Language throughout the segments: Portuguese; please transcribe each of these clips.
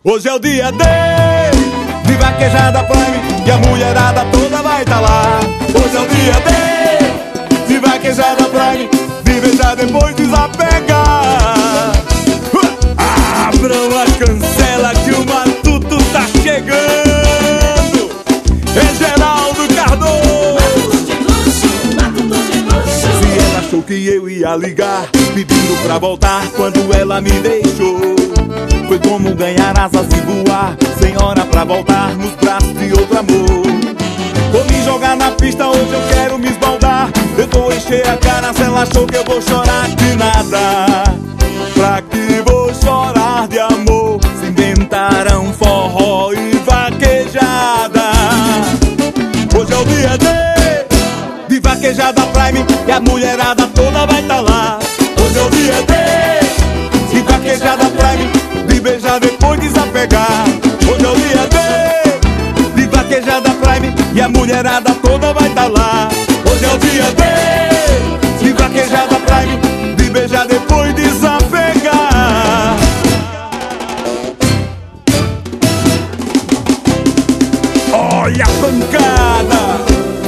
Hoje é o dia de vaquejada Prime e a mulherada toda vai tá lá. Hoje é o dia de vaquejada Prime, de beijar depois desapegar. Abram a cancela que o matuto tá chegando. É Geraldo Cardoso. Matuto de luxo. Se ela achou que eu ia ligar pedindo pra voltar quando ela me deixou, foi como ganhar asas e voar, sem hora pra voltar nos braços de outro amor. Vou me jogar na pista, hoje eu quero me esbaldar. Eu vou encher a cara se ela achou que eu vou chorar de nada. Pra que vou chorar de amor se inventaram forró e vaquejada? Hoje é o dia de vaquejada Prime e a mulherada toda vai tá lá. Hoje é o dia de vaquejada Prime, de beijar depois desapegar. Hoje é o dia de vaquejada Prime e a mulherada toda vai tá lá. Hoje é o dia de vaquejada Prime, de beijar depois desapegar. Olha a pancada!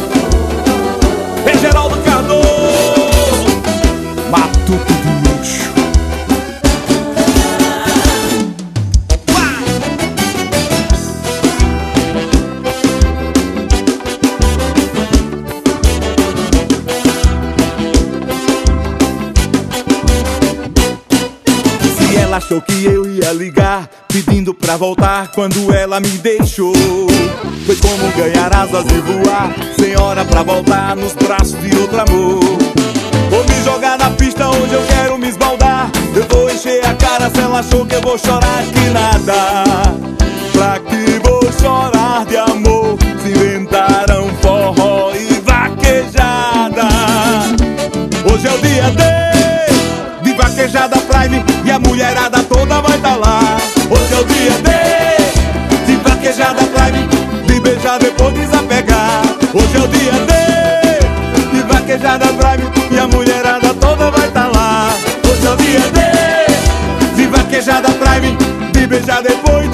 É Geraldo Cardoso, matuto de luxo. Se ela achou que eu ia ligar pedindo pra voltar quando ela me deixou, foi como ganhar asas e voar, sem hora pra voltar nos braços de outro amor. Vou me jogar na pista, hoje eu quero me esbaldar. Eu vou encher a cara se ela achou que eu vou chorar de nada. Pra que vou chorar de amor se inventaram forró e vaquejada? Hoje é o dia de vaquejada Prime e a mulherada toda vai tá lá. Hoje é o dia de vaquejada Prime, de beijar depois desapegar. Hoje é o dia de vaquejada Prime e a mulherada toda vai tá lá. Hoje é o dia de vaquejada Prime, de beijar depois